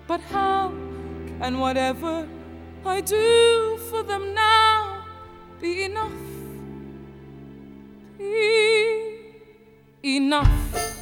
But how can whatever I do for them now be enough? Be enough?